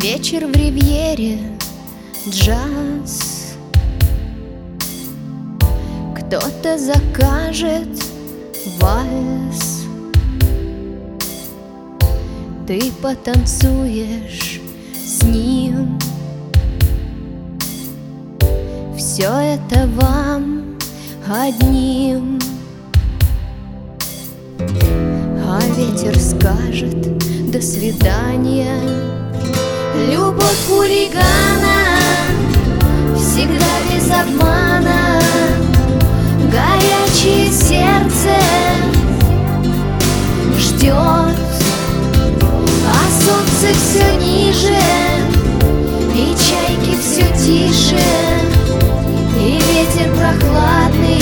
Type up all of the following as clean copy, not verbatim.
Вечер в ривьере, джаз. Кто-то закажет вальс. Ты потанцуешь с ним. Все это вам одним. А ветер скажет: до свидания. Любовь хулигана всегда без обмана. Горячее сердце ждет, а солнце все ниже, и чайки все тише, и ветер прохладный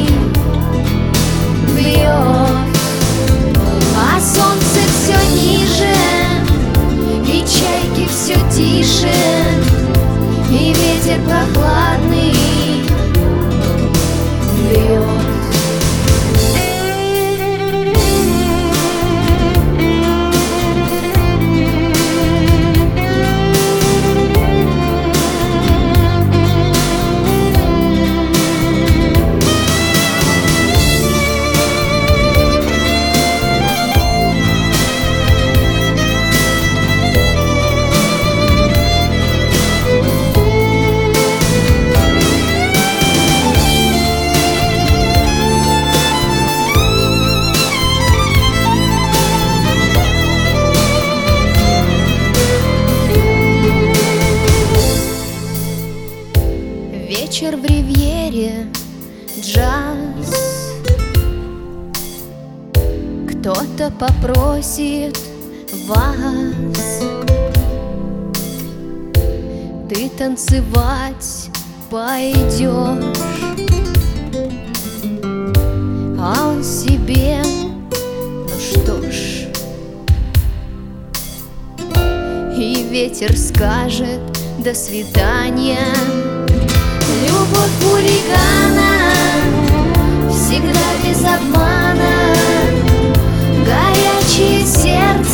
бьет, а солнце все ниже, и чайки все тише, и ветер прохладный бьет. Вечер в ривьере, джаз. Кто-то попросит вас. Ты танцевать пойдешь, а он себе: ну что ж. И ветер скажет: до свидания. Любовь хулигана всегда без обмана. Горячее сердце